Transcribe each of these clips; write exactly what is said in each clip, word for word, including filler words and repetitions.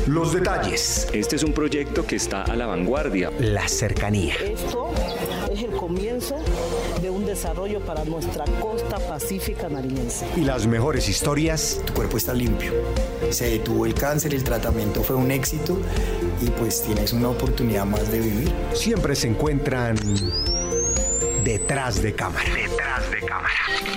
Los detalles. Este es un proyecto que está a la vanguardia. La cercanía. Esto es el comienzo de un desarrollo para nuestra costa pacífica nariñense. Y las mejores historias. Tu cuerpo está limpio. Se detuvo el cáncer, el tratamiento fue un éxito y pues tienes una oportunidad más de vivir. Siempre se encuentran detrás de cámara. Detrás de cámara.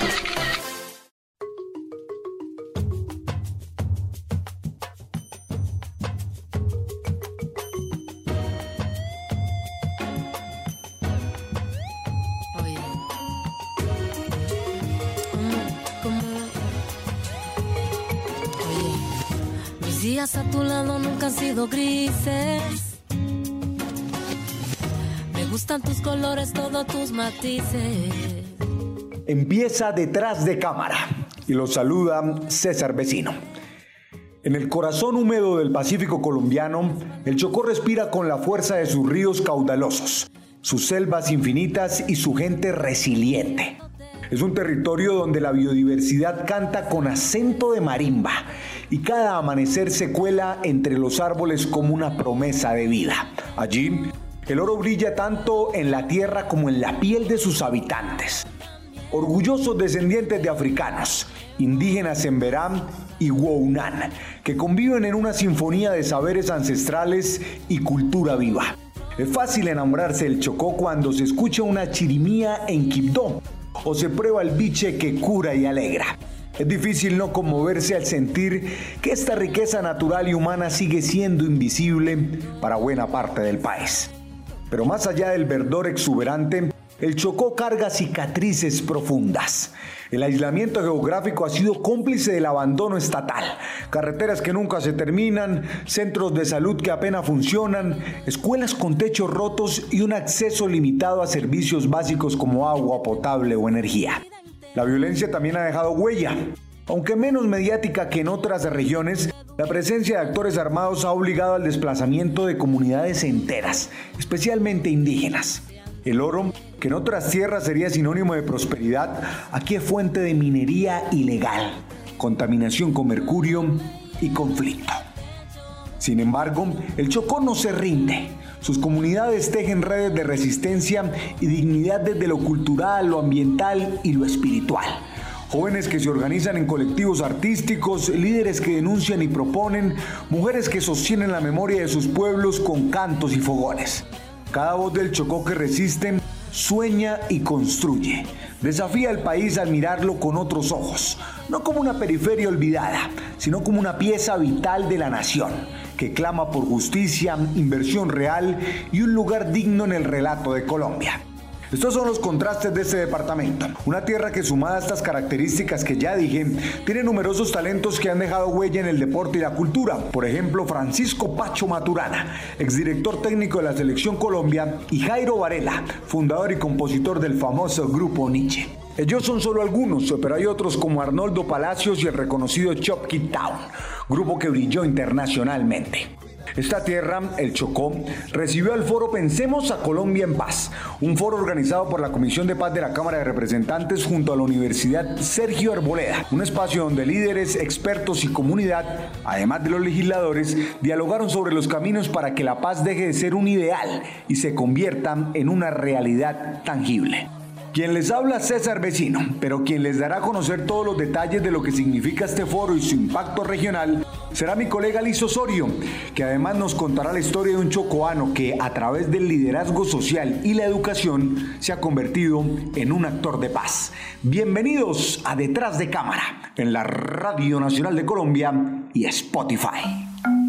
Días a tu lado nunca han sido grises. Me gustan tus colores, todos tus matices. Empieza Detrás de Cámara y lo saluda César Vecino. En el corazón húmedo del Pacífico colombiano, el Chocó respira con la fuerza de sus ríos caudalosos, sus selvas infinitas y su gente resiliente. Es un territorio donde la biodiversidad canta con acento de marimba y cada amanecer se cuela entre los árboles como una promesa de vida. Allí, el oro brilla tanto en la tierra como en la piel de sus habitantes. Orgullosos descendientes de africanos, indígenas Emberá y Wounaan, que conviven en una sinfonía de saberes ancestrales y cultura viva. Es fácil enamorarse del Chocó cuando se escucha una chirimía en Quibdó o se prueba el biche que cura y alegra. Es difícil no conmoverse al sentir que esta riqueza natural y humana sigue siendo invisible para buena parte del país. Pero más allá del verdor exuberante, el Chocó carga cicatrices profundas. El aislamiento geográfico ha sido cómplice del abandono estatal. Carreteras que nunca se terminan, centros de salud que apenas funcionan, escuelas con techos rotos y un acceso limitado a servicios básicos como agua potable o energía. La violencia también ha dejado huella. Aunque menos mediática que en otras regiones, la presencia de actores armados ha obligado al desplazamiento de comunidades enteras, especialmente indígenas. El oro, que en otras tierras sería sinónimo de prosperidad, aquí es fuente de minería ilegal, contaminación con mercurio y conflicto. Sin embargo, el Chocó no se rinde. Sus comunidades tejen redes de resistencia y dignidad desde lo cultural, lo ambiental y lo espiritual. Jóvenes que se organizan en colectivos artísticos, líderes que denuncian y proponen, mujeres que sostienen la memoria de sus pueblos con cantos y fogones. Cada voz del Chocó que resiste, sueña y construye. Desafía al país al mirarlo con otros ojos, no como una periferia olvidada, sino como una pieza vital de la nación, que clama por justicia, inversión real y un lugar digno en el relato de Colombia. Estos son los contrastes de este departamento, una tierra que, sumada a estas características que ya dije, tiene numerosos talentos que han dejado huella en el deporte y la cultura. Por ejemplo, Francisco Pacho Maturana, exdirector técnico de la Selección Colombia, y Jairo Varela, fundador y compositor del famoso grupo Nietzsche. Ellos son solo algunos, pero hay otros como Arnoldo Palacios y el reconocido Chopkid Town, grupo que brilló internacionalmente. Esta tierra, el Chocó, recibió al foro Pensemos a Colombia en Paz, un foro organizado por la Comisión de Paz de la Cámara de Representantes junto a la Universidad Sergio Arboleda, un espacio donde líderes, expertos y comunidad, además de los legisladores, dialogaron sobre los caminos para que la paz deje de ser un ideal y se convierta en una realidad tangible. Quien les habla, César Vecino, pero quien les dará a conocer todos los detalles de lo que significa este foro y su impacto regional será mi colega Liz Osorio, que además nos contará la historia de un chocoano que, a través del liderazgo social y la educación, se ha convertido en un actor de paz. Bienvenidos a Detrás de Cámara, en la Radio Nacional de Colombia y Spotify.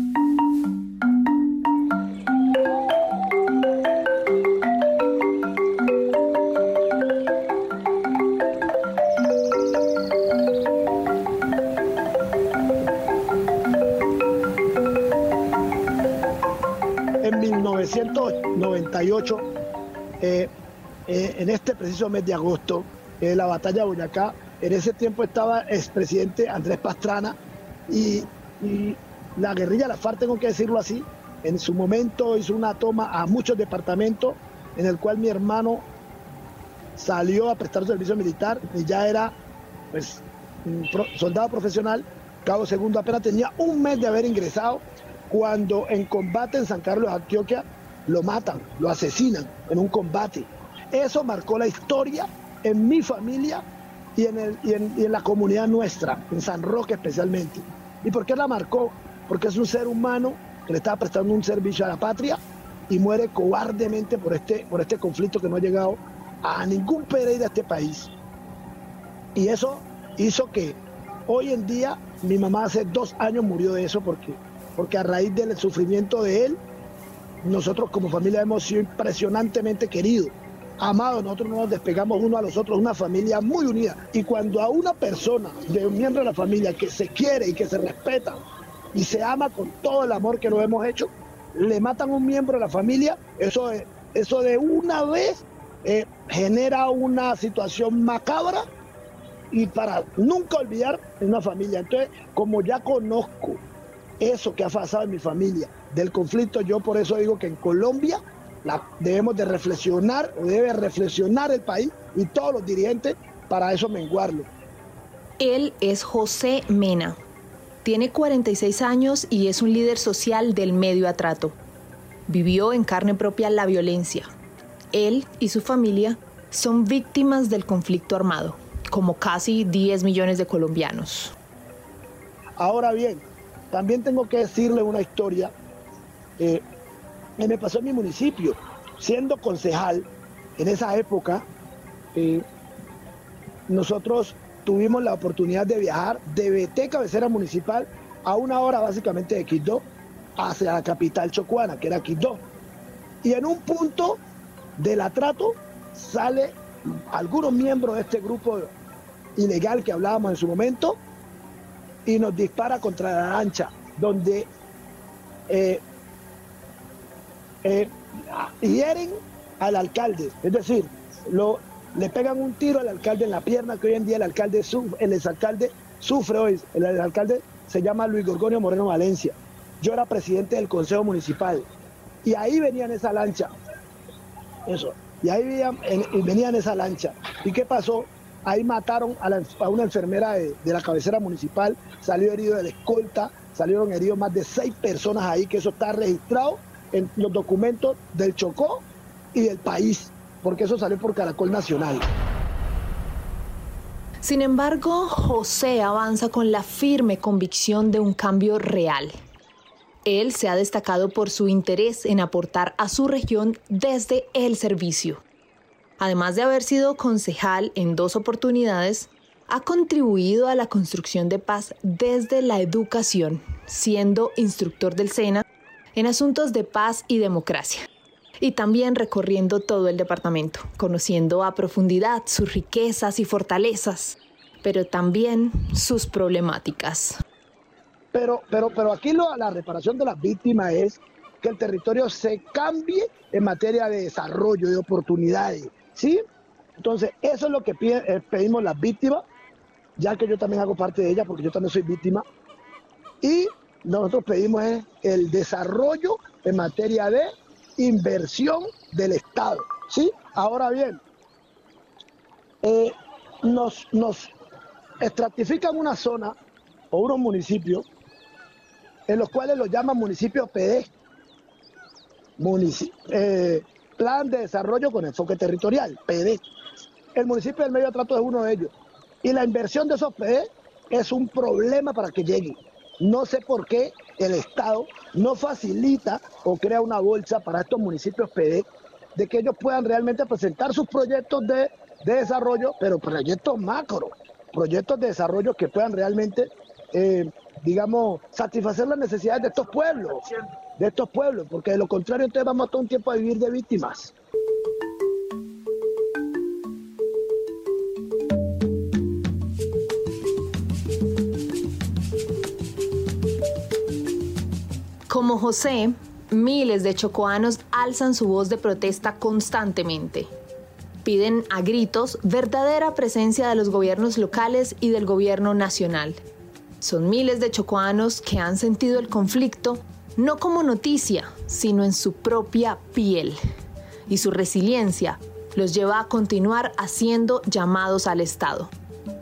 En mil novecientos noventa y ocho, eh, eh, en este preciso mes de agosto, eh, la batalla de Boyacá, en ese tiempo estaba el expresidente Andrés Pastrana y, y la guerrilla de la FARC, tengo que decirlo así, en su momento hizo una toma a muchos departamentos en el cual mi hermano salió a prestar servicio militar y ya era pues, un pro, soldado profesional, cabo segundo, apenas tenía un mes de haber ingresado cuando en combate en San Carlos, Antioquia, lo matan, lo asesinan en un combate. Eso marcó la historia en mi familia y en, el, y, en, y en la comunidad nuestra, en San Roque especialmente. ¿Y por qué la marcó? Porque es un ser humano que le estaba prestando un servicio a la patria y muere cobardemente por este, por este conflicto que no ha llegado a ningún Pereira de este país. Y eso hizo que hoy en día, mi mamá hace dos años murió de eso, porque, porque a raíz del sufrimiento de él, nosotros como familia hemos sido impresionantemente queridos, amados. Nosotros no nos despegamos uno a los otros, una familia muy unida. Y cuando a una persona, de un miembro de la familia, que se quiere y que se respeta y se ama con todo el amor que lo hemos hecho, le matan a un miembro de la familia, eso, eso de una vez eh, genera una situación macabra y para nunca olvidar en una familia. Entonces, como ya conozco eso que ha pasado en mi familia, del conflicto, yo por eso digo que en Colombia la, debemos de reflexionar, o debe reflexionar el país y todos los dirigentes para eso menguarlo. Él es José Mena. Tiene cuarenta y seis años y es un líder social del medio atrato. Vivió en carne propia la violencia. Él y su familia son víctimas del conflicto armado, como casi diez millones de colombianos. Ahora bien, también tengo que decirle una historia eh, que me pasó en mi municipio. Siendo concejal, en esa época, eh, nosotros tuvimos la oportunidad de viajar de Beté, cabecera municipal, a una hora básicamente de Quibdó, hacia la capital chocuana, que era Quibdó. Y en un punto del atrato sale algunos miembros de este grupo ilegal que hablábamos en su momento y nos dispara contra la lancha, donde eh, eh, hieren al alcalde, es decir, lo, le pegan un tiro al alcalde en la pierna, que hoy en día el alcalde sufre, el exalcalde sufre hoy, el, el alcalde se llama Luis Gorgonio Moreno Valencia. Yo era presidente del Consejo Municipal y ahí venía en esa lancha, eso, y ahí venían en, y venía en esa lancha. ¿Y qué pasó? Ahí mataron a, la, a una enfermera de, de la cabecera municipal, salió herido de la escolta, salieron heridos más de seis personas ahí, que eso está registrado en los documentos del Chocó y del país, porque eso salió por Caracol Nacional. Sin embargo, José avanza con la firme convicción de un cambio real. Él se ha destacado por su interés en aportar a su región desde el servicio. Además de haber sido concejal en dos oportunidades, ha contribuido a la construcción de paz desde la educación, siendo instructor del SENA en asuntos de paz y democracia. Y también recorriendo todo el departamento, conociendo a profundidad sus riquezas y fortalezas, pero también sus problemáticas. Pero, pero, pero aquí lo, la reparación de las víctimas es que el territorio se cambie en materia de desarrollo, de oportunidades, ¿sí? Entonces, eso es lo que pide, eh, pedimos las víctimas, ya que yo también hago parte de ellas, porque yo también soy víctima. Y nosotros pedimos es el desarrollo en materia de inversión del Estado, ¿sí? Ahora bien, eh, nos, nos estratifican una zona o unos municipios en los cuales los llaman municipios P D, Munici eh, Plan de Desarrollo con Enfoque Territorial, P D. El municipio del Medio Atrato es uno de ellos. Y la inversión de esos P D es un problema para que lleguen. No sé por qué el Estado no facilita o crea una bolsa para estos municipios P D, de que ellos puedan realmente presentar sus proyectos de, de desarrollo, pero proyectos macro, proyectos de desarrollo que puedan realmente, eh, digamos, satisfacer las necesidades de estos pueblos, de estos pueblos, porque de lo contrario entonces vamos a todo un tiempo a vivir de víctimas. Como José, miles de chocoanos alzan su voz de protesta constantemente. Piden a gritos verdadera presencia de los gobiernos locales y del gobierno nacional. Son miles de chocoanos que han sentido el conflicto no como noticia, sino en su propia piel. Y su resiliencia los lleva a continuar haciendo llamados al Estado.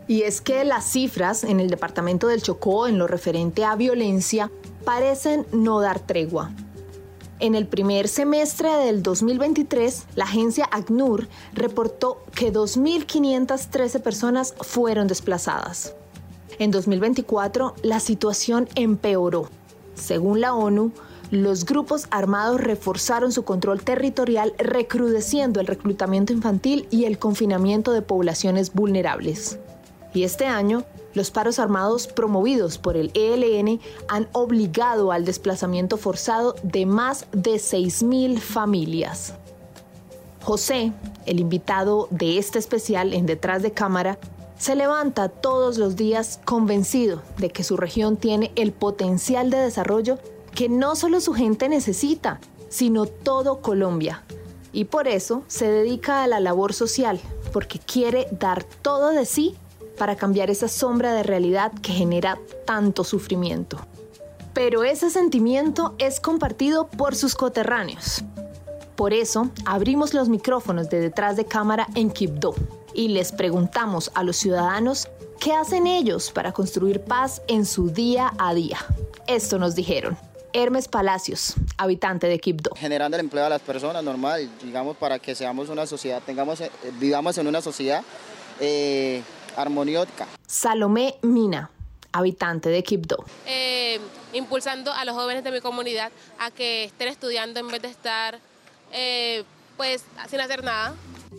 Y es que las cifras en el departamento del Chocó en lo referente a violencia parecen no dar tregua. En el primer semestre del dos mil veintitrés, la agencia ACNUR reportó que dos mil quinientas trece personas fueron desplazadas. En dos mil veinticuatro, la situación empeoró. Según la ONU, los grupos armados reforzaron su control territorial, recrudeciendo el reclutamiento infantil y el confinamiento de poblaciones vulnerables. Y este año, los paros armados promovidos por el E L N han obligado al desplazamiento forzado de más de seis mil familias. José, el invitado de este especial en Detrás de Cámara, se levanta todos los días convencido de que su región tiene el potencial de desarrollo que no solo su gente necesita, sino todo Colombia. Y por eso se dedica a la labor social, porque quiere dar todo de sí para cambiar esa sombra de realidad que genera tanto sufrimiento. Pero ese sentimiento es compartido por sus coterráneos. Por eso, abrimos los micrófonos de Detrás de Cámara en Quibdó y les preguntamos a los ciudadanos qué hacen ellos para construir paz en su día a día. Esto nos dijeron. Hermes Palacios, habitante de Quibdó. Generando el empleo a las personas, normal, digamos, para que seamos una sociedad, tengamos, vivamos en una sociedad eh, armoniótica. Salomé Mina, habitante de Quibdó. Eh, impulsando a los jóvenes de mi comunidad a que estén estudiando en vez de estar eh, pues sin hacer nada.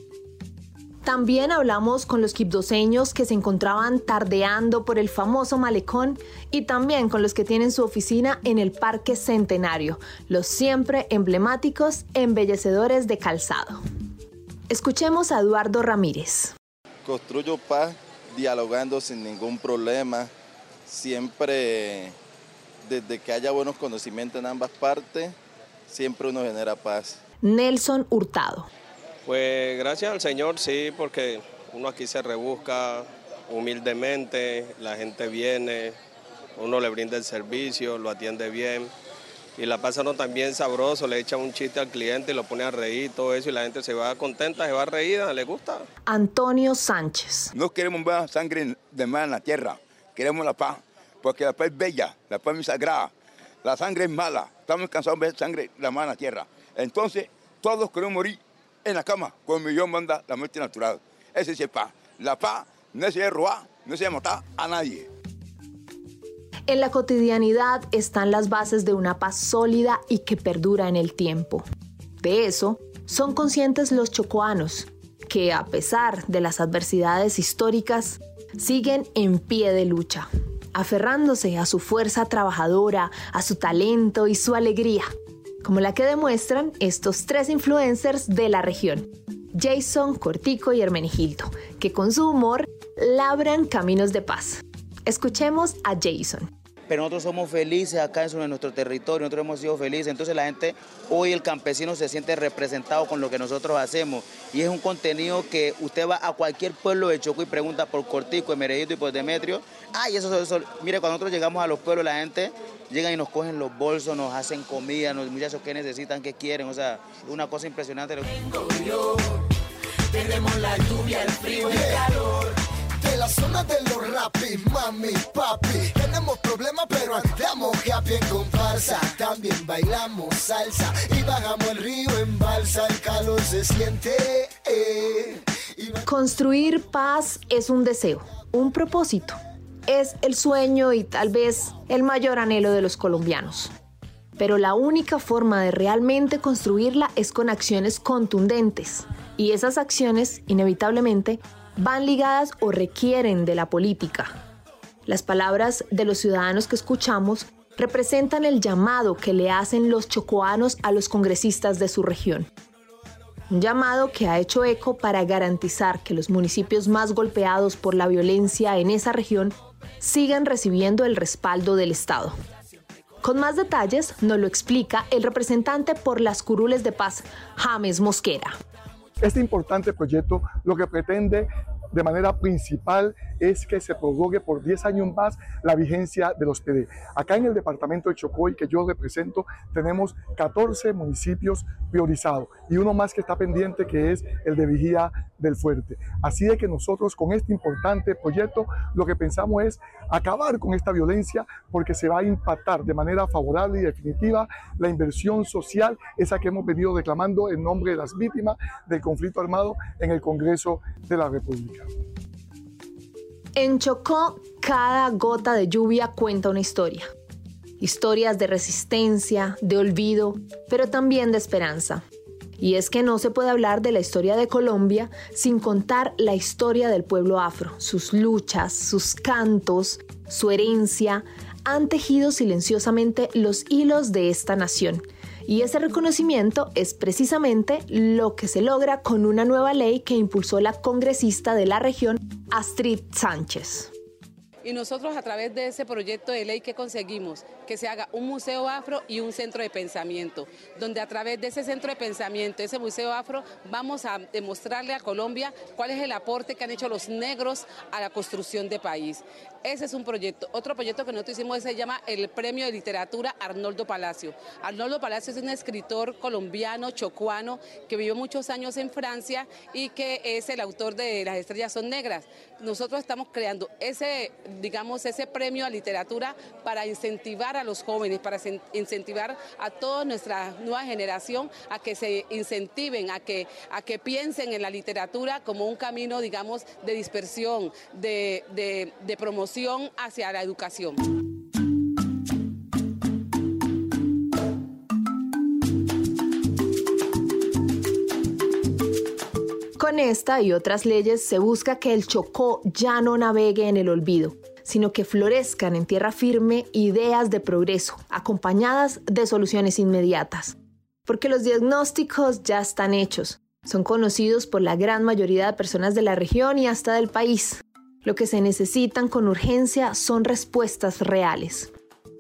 También hablamos con los quibdoseños que se encontraban tardeando por el famoso malecón y también con los que tienen su oficina en el Parque Centenario, los siempre emblemáticos embellecedores de calzado. Escuchemos a Eduardo Ramírez. Construyo paz dialogando sin ningún problema, siempre desde que haya buenos conocimientos en ambas partes, siempre uno genera paz. Nelson Hurtado. Pues gracias al Señor, sí, porque uno aquí se rebusca humildemente, la gente viene, uno le brinda el servicio, lo atiende bien y la pasa uno también sabroso, le echa un chiste al cliente y lo pone a reír, todo eso, y la gente se va contenta, se va reída, le gusta. Antonio Sánchez. No queremos ver sangre de mar en la tierra, queremos la paz, porque la paz es bella, la paz es sagrada, la sangre es mala, estamos cansados de ver sangre de mar en la tierra. Entonces, todos queremos morir en la cama, como Dios manda la muerte natural. Ese es el paz. La paz no se debe robar, no se debe matar a nadie. En la cotidianidad están las bases de una paz sólida y que perdura en el tiempo. De eso son conscientes los chocoanos, que a pesar de las adversidades históricas, siguen en pie de lucha, aferrándose a su fuerza trabajadora, a su talento y su alegría, como la que demuestran estos tres influencers de la región, Jason, Cortico y Hermenegildo, que con su humor labran caminos de paz. Escuchemos a Jason. Pero nosotros somos felices acá en nuestro territorio, nosotros hemos sido felices, entonces la gente, hoy el campesino se siente representado con lo que nosotros hacemos y es un contenido que usted va a cualquier pueblo de Chocó y pregunta por Cortico, Hermenegildo y por Demetrio. Ay, eso, eso, eso, mire, cuando nosotros llegamos a los pueblos, la gente llega y nos cogen los bolsos, nos hacen comida, los muchachos que necesitan, que quieren, o sea, una cosa impresionante. Tengo yo, tenemos la lluvia, el frío y el calor. De la zona de los rapis, mami, papi, tenemos problemas pero andamos happy en comparsa. También bailamos salsa y bajamos el río en balsa, el calor se siente. Eh, y... Construir paz es un deseo, un propósito. Es el sueño y tal vez el mayor anhelo de los colombianos. Pero la única forma de realmente construirla es con acciones contundentes. Y esas acciones, inevitablemente, van ligadas o requieren de la política. Las palabras de los ciudadanos que escuchamos representan el llamado que le hacen los chocoanos a los congresistas de su región. Un llamado que ha hecho eco para garantizar que los municipios más golpeados por la violencia en esa región sigan recibiendo el respaldo del Estado. Con más detalles nos lo explica el representante por las curules de paz, James Mosquera. Este importante proyecto lo que pretende de manera principal es que se prorrogue por diez años más la vigencia de los P D. Acá en el departamento de Chocó, y que yo represento, tenemos catorce municipios priorizados y uno más que está pendiente, que es el de Vigía del Fuerte. Así de que nosotros con este importante proyecto lo que pensamos es acabar con esta violencia, porque se va a impactar de manera favorable y definitiva la inversión social, esa que hemos venido reclamando en nombre de las víctimas del conflicto armado en el Congreso de la República. En Chocó, cada gota de lluvia cuenta una historia. Historias de resistencia, de olvido, pero también de esperanza. Y es que no se puede hablar de la historia de Colombia sin contar la historia del pueblo afro. Sus luchas, sus cantos, su herencia han tejido silenciosamente los hilos de esta nación. Y ese reconocimiento es precisamente lo que se logra con una nueva ley que impulsó la congresista de la región, Astrid Sánchez. Y nosotros a través de ese proyecto de ley, ¿qué conseguimos? Que se haga un museo afro y un centro de pensamiento, donde a través de ese centro de pensamiento, ese museo afro, vamos a demostrarle a Colombia cuál es el aporte que han hecho los negros a la construcción de país. Ese es un proyecto. Otro proyecto que nosotros hicimos se llama el Premio de Literatura Arnoldo Palacio. Arnoldo Palacio es un escritor colombiano, chocuano, que vivió muchos años en Francia y que es el autor de Las estrellas son negras. Nosotros estamos creando ese, digamos, ese premio a literatura para incentivar a los jóvenes, para incentivar a toda nuestra nueva generación a que se incentiven, a que, a que piensen en la literatura como un camino, digamos, de dispersión, de, de, de promoción hacia la educación. Con esta y otras leyes se busca que el Chocó ya no navegue en el olvido, sino que florezcan en tierra firme ideas de progreso, acompañadas de soluciones inmediatas. Porque los diagnósticos ya están hechos, son conocidos por la gran mayoría de personas de la región y hasta del país. Lo que se necesitan con urgencia son respuestas reales.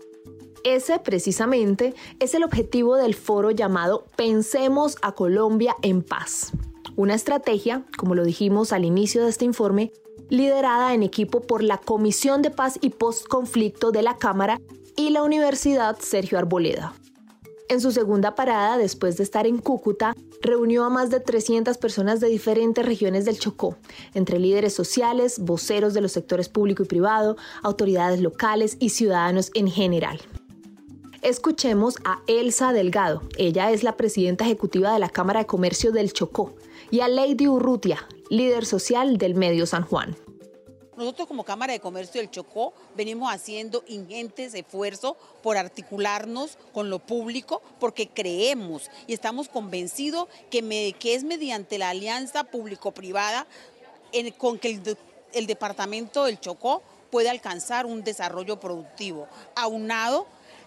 Ese, precisamente, es el objetivo del foro llamado Pensemos a Colombia en Paz. Una estrategia, como lo dijimos al inicio de este informe, liderada en equipo por la Comisión de Paz y Postconflicto de la Cámara y la Universidad Sergio Arboleda. En su segunda parada, después de estar en Cúcuta, reunió a más de trescientas personas de diferentes regiones del Chocó, entre líderes sociales, voceros de los sectores público y privado, autoridades locales y ciudadanos en general. Escuchemos a Elsa Delgado, ella es la presidenta ejecutiva de la Cámara de Comercio del Chocó, y a Lady Urrutia, líder social del Medio San Juan. Nosotros como Cámara de Comercio del Chocó venimos haciendo ingentes esfuerzos por articularnos con lo público porque creemos y estamos convencidos que, me, que es mediante la alianza público-privada en, con que el, el departamento del Chocó puede alcanzar un desarrollo productivo, aunado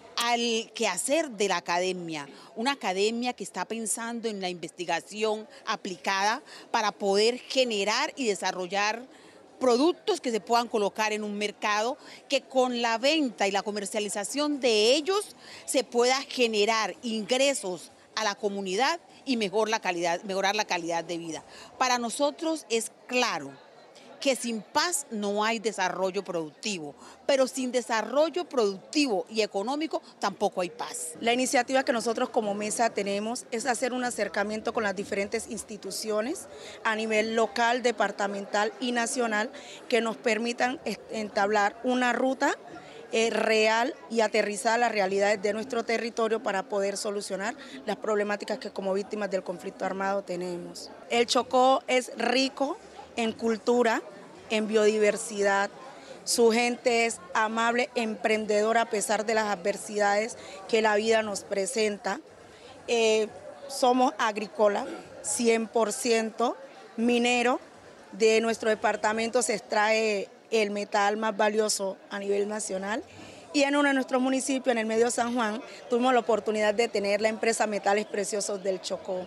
al quehacer de la academia, una academia que está pensando en la investigación aplicada para poder generar y desarrollar productos que se puedan colocar en un mercado, que con la venta y la comercialización de ellos se pueda generar ingresos a la comunidad y mejor la calidad, mejorar la calidad de vida. Para nosotros es claro que sin paz no hay desarrollo productivo, pero sin desarrollo productivo y económico tampoco hay paz. La iniciativa que nosotros como mesa tenemos es hacer un acercamiento con las diferentes instituciones a nivel local, departamental y nacional que nos permitan entablar una ruta eh, real y aterrizar las realidades de nuestro territorio para poder solucionar las problemáticas que como víctimas del conflicto armado tenemos. El Chocó es rico en cultura, en biodiversidad, su gente es amable, emprendedora a pesar de las adversidades que la vida nos presenta. Eh, somos agrícola, cien por ciento minero, de nuestro departamento se extrae el metal más valioso a nivel nacional. Y en uno de nuestros municipios, en el Medio San Juan, tuvimos la oportunidad de tener la empresa Metales Preciosos del Chocó.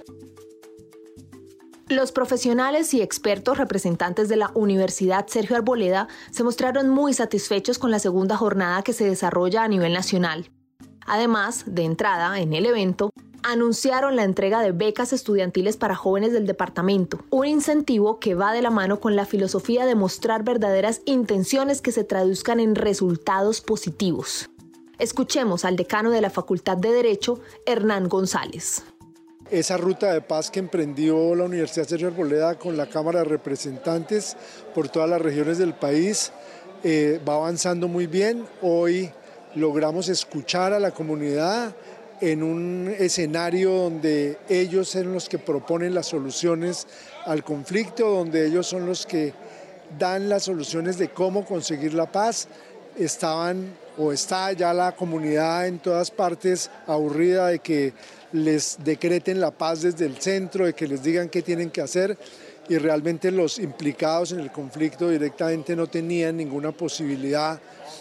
Los profesionales y expertos representantes de la Universidad Sergio Arboleda se mostraron muy satisfechos con la segunda jornada que se desarrolla a nivel nacional. Además, de entrada, en el evento, anunciaron la entrega de becas estudiantiles para jóvenes del departamento, un incentivo que va de la mano con la filosofía de mostrar verdaderas intenciones que se traduzcan en resultados positivos. Escuchemos al decano de la Facultad de Derecho, Hernán González. Esa ruta de paz que emprendió la Universidad Sergio Arboleda con la Cámara de Representantes por todas las regiones del país eh, va avanzando muy bien. Hoy logramos escuchar a la comunidad en un escenario donde ellos son los que proponen las soluciones al conflicto, donde ellos son los que dan las soluciones de cómo conseguir la paz. Estaban o está ya la comunidad en todas partes aburrida de que les decreten la paz desde el centro, de que les digan qué tienen que hacer, y realmente los implicados en el conflicto directamente no tenían ninguna posibilidad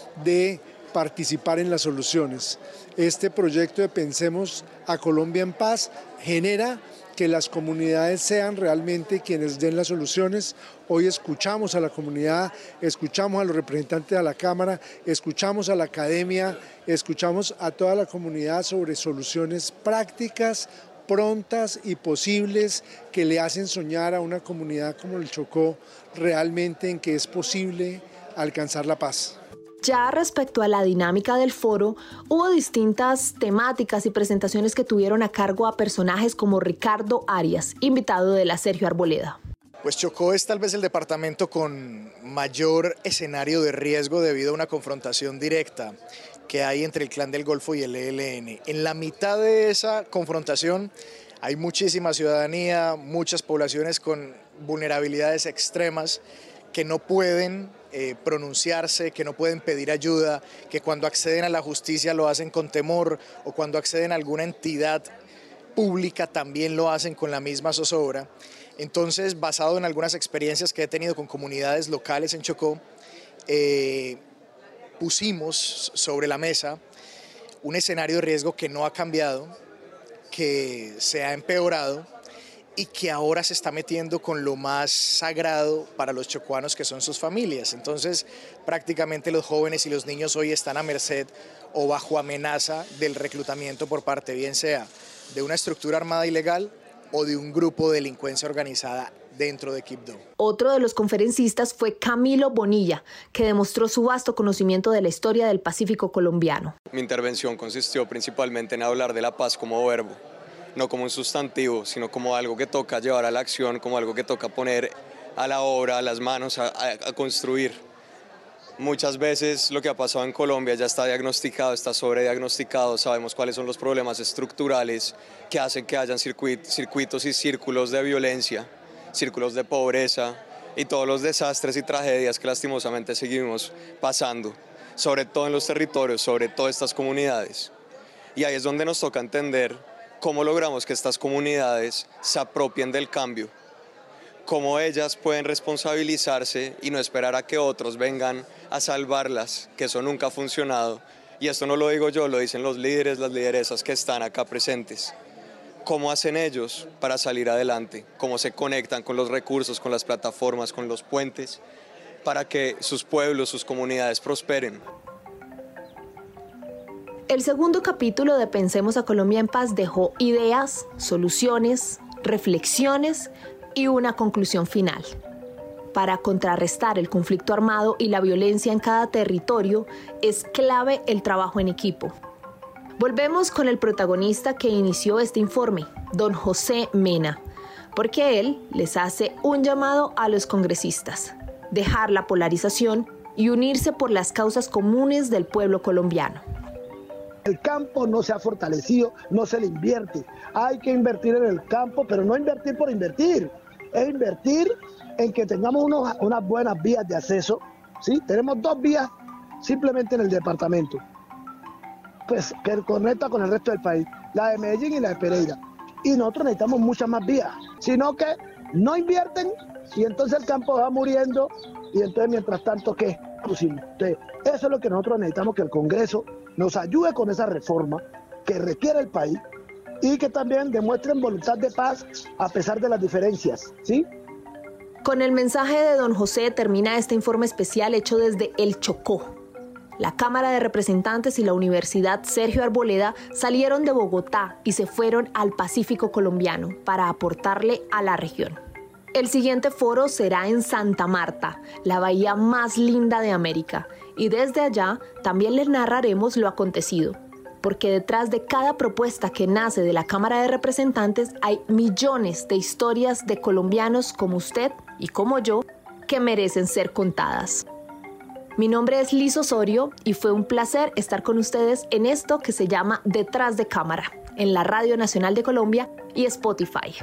de participar en las soluciones. Este proyecto de Pensemos a Colombia en Paz genera que las comunidades sean realmente quienes den las soluciones. Hoy escuchamos a la comunidad, escuchamos a los representantes de la Cámara, escuchamos a la academia, escuchamos a toda la comunidad sobre soluciones prácticas, prontas y posibles que le hacen soñar a una comunidad como el Chocó realmente en que es posible alcanzar la paz. Ya respecto a la dinámica del foro, hubo distintas temáticas y presentaciones que tuvieron a cargo a personajes como Ricardo Arias, invitado de la Sergio Arboleda. Pues Chocó es tal vez el departamento con mayor escenario de riesgo debido a una confrontación directa que hay entre el Clan del Golfo y el E L N. En la mitad de esa confrontación hay muchísima ciudadanía, muchas poblaciones con vulnerabilidades extremas que no pueden eh, pronunciarse, que no pueden pedir ayuda, que cuando acceden a la justicia lo hacen con temor, o cuando acceden a alguna entidad pública también lo hacen con la misma zozobra. Entonces, basado en algunas experiencias que he tenido con comunidades locales en Chocó, eh, pusimos sobre la mesa un escenario de riesgo que no ha cambiado, que se ha empeorado y que ahora se está metiendo con lo más sagrado para los chocuanos, que son sus familias. Entonces, prácticamente los jóvenes y los niños hoy están a merced o bajo amenaza del reclutamiento por parte, bien sea de una estructura armada ilegal o de un grupo de delincuencia organizada dentro de Quibdó. Otro de los conferencistas fue Camilo Bonilla, que demostró su vasto conocimiento de la historia del Pacífico colombiano. Mi intervención consistió principalmente en hablar de la paz como verbo, no como un sustantivo, sino como algo que toca llevar a la acción, como algo que toca poner a la obra, a las manos, a, a, a construir. Muchas veces lo que ha pasado en Colombia ya está diagnosticado, está sobrediagnosticado, sabemos cuáles son los problemas estructurales que hacen que hayan circuit, circuitos y círculos de violencia, círculos de pobreza y todos los desastres y tragedias que lastimosamente seguimos pasando, sobre todo en los territorios, sobre todo estas comunidades. Y ahí es donde nos toca entender cómo logramos que estas comunidades se apropien del cambio, cómo ellas pueden responsabilizarse y no esperar a que otros vengan a salvarlas, que eso nunca ha funcionado. Y esto no lo digo yo, lo dicen los líderes, las lideresas que están acá presentes. ¿Cómo hacen ellos para salir adelante? ¿Cómo se conectan con los recursos, con las plataformas, con los puentes, para que sus pueblos, sus comunidades prosperen? El segundo capítulo de Pensemos a Colombia en Paz dejó ideas, soluciones, reflexiones y una conclusión final. Para contrarrestar el conflicto armado y la violencia en cada territorio, es clave el trabajo en equipo. Volvemos con el protagonista que inició este informe, don José Mena, porque él les hace un llamado a los congresistas: dejar la polarización y unirse por las causas comunes del pueblo colombiano. El campo no se ha fortalecido, no se le invierte. Hay que invertir en el campo, pero no invertir por invertir. Es invertir en que tengamos unos, unas buenas vías de acceso, ¿sí? Tenemos dos vías simplemente en el departamento, pues que conecta con el resto del país, la de Medellín y la de Pereira. Y nosotros necesitamos muchas más vías, sino que no invierten y entonces el campo va muriendo y entonces mientras tanto, ¿qué? Entonces, eso es lo que nosotros necesitamos, que el Congreso nos ayude con esa reforma que requiere el país y que también demuestren voluntad de paz a pesar de las diferencias, ¿sí? Con el mensaje de don José termina este informe especial hecho desde El Chocó. la Cámara de Representantes y la Universidad Sergio Arboleda salieron de Bogotá y se fueron al Pacífico colombiano para aportarle a la región. El siguiente foro será en Santa Marta, la bahía más linda de América, y desde allá también les narraremos lo acontecido, porque detrás de cada propuesta que nace de la Cámara de Representantes hay millones de historias de colombianos como usted y como yo que merecen ser contadas. Mi nombre es Liz Osorio y fue un placer estar con ustedes en esto que se llama Detrás de Cámara, en la Radio Nacional de Colombia y Spotify.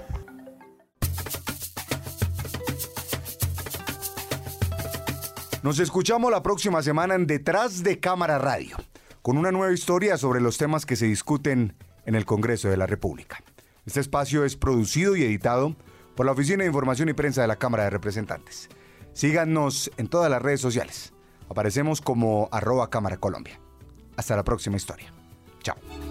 Nos escuchamos la próxima semana en Detrás de Cámara Radio, con una nueva historia sobre los temas que se discuten en el Congreso de la República. Este espacio es producido y editado por la Oficina de Información y Prensa de la Cámara de Representantes. Síganos en todas las redes sociales. Aparecemos como arroba Cámara Colombia. Hasta la próxima historia. Chao.